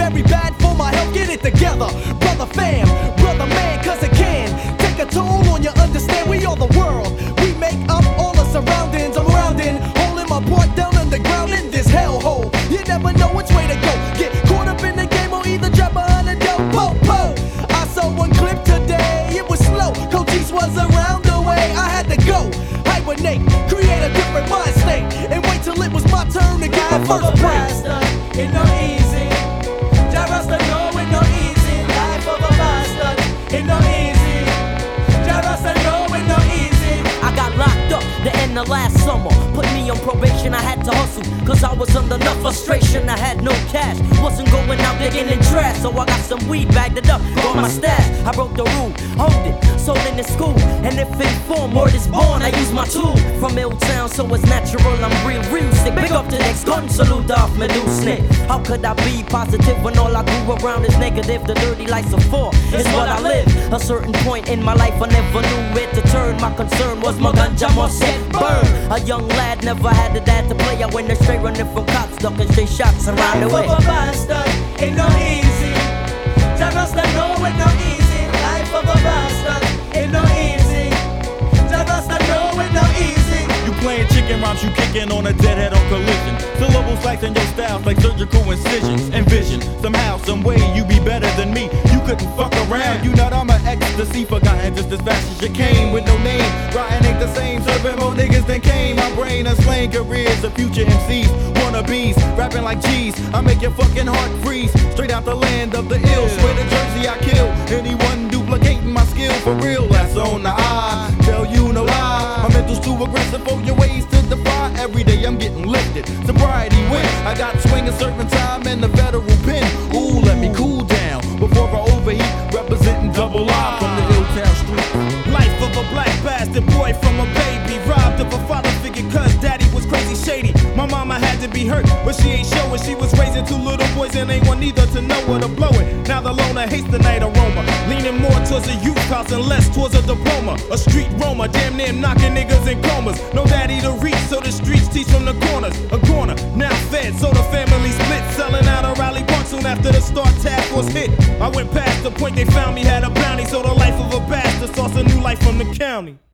Very bad for my health, get it together. Brother fam, brother man, cause it can take a toll on you, understand we are the world. We make up all the surroundings. I'm rounding, holding my part down underground in this hellhole. You never know which way to go. Get caught up in the game or either drop behind the dope. Po. I saw one clip today, it was slow. Coach East was around the way. I had to go, hibernate, create a different mind state, and wait till it was my turn to get my first break. It no easy. Just know it no easy. Life of a bastard. It no easy. Just know it no easy. I got locked up the end of last summer. Put me on probation, I had to hustle, cause I was under enough frustration. I had no cash, wasn't going out digging in trash, so I got some weed, bagged it up, got my stash. I broke the rule, hold it, sold in the school, and if in form word is born, I use my tool. From Milltown, so it's natural, I'm real sick. Big up the next gun, salute off my new snake. How could I be positive when all I grew around is negative? The dirty lights of four is what I live. A certain point in my life I never knew where to turn. My concern was my ganja must get burned. A young lad never had a dad to play. I went straight running from cops, ducking straight shots around the way. Life of a bastard, it no easy. Just know it no easy. Life of a bastard, it no easy. Just know it no easy. You playing chicken rhymes, you kicking on a deadhead on collision. Syllables slicing your styles like surgical incisions. Envision, somehow, some way you be better than me. You couldn't fuck around, you not on my ecstasy. Forgotten just as fast as you came with no name. Rotten ain't the same, serving more niggas than came. My brain has slain careers of future MCs. Wannabes, rapping like G's. I make your fucking heart freeze. Straight out the land of the ill. Swear to Jersey I kill anyone duplicating my skill. For real, that's on the eye. Tell you no lie. My mental's too aggressive for your ways to defy. Every day I'm getting lifted. Sobriety win. I got swinging serving time in the federal pen. Ooh, let me cool down before I overheat. Representing double I from the Illtown street. Life of a black bastard boy from a baby. Robbed of a father figure cause daddy was crazy shady. My mama had to be hurt, but she ain't showing. She was raising two little boys and ain't one either to know where to blow it. Now the loner hates the night aroma, leaning more towards a youth house and less towards a diploma. A street roamer, damn near knocking niggas in comas. No daddy to reach, so the streets teach from the corners. A corner, now fed, so the family split. Selling out of Raleigh Park soon after the Star Task Force hit. I went past the point they found me had a bounty, so the life of a bastard sauce a new life from the county.